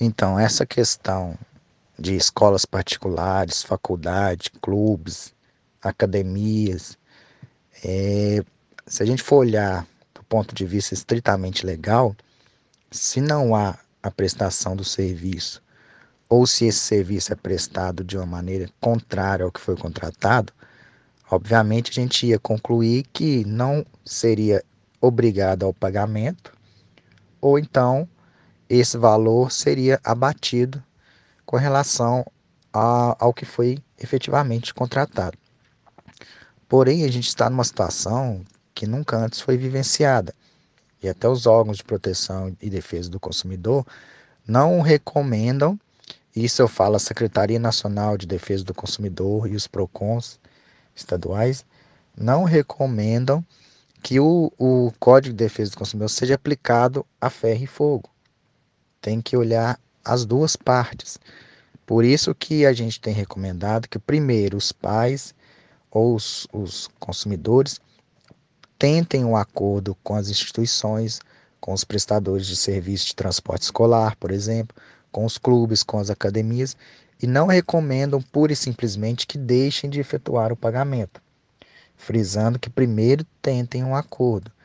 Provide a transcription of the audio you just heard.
Então, essa questão de escolas particulares, faculdade, clubes, academias, se a gente for olhar do ponto de vista estritamente legal, se não há a prestação do serviço, ou se esse serviço é prestado de uma maneira contrária ao que foi contratado, obviamente a gente ia concluir que não seria obrigado ao pagamento, ou então esse valor seria abatido com relação ao que foi efetivamente contratado. Porém, a gente está numa situação que nunca antes foi vivenciada, e até os órgãos de proteção e defesa do consumidor não recomendam, isso eu falo a Secretaria Nacional de Defesa do Consumidor e os PROCONs estaduais, não recomendam que o Código de Defesa do Consumidor seja aplicado a ferro e fogo. Tem que olhar as duas partes. Por isso que a gente tem recomendado que primeiro os pais ou os consumidores tentem um acordo com as instituições, com os prestadores de serviço de transporte escolar, por exemplo, com os clubes, com as academias, e não recomendam pura e simplesmente que deixem de efetuar o pagamento, frisando que primeiro tentem um acordo.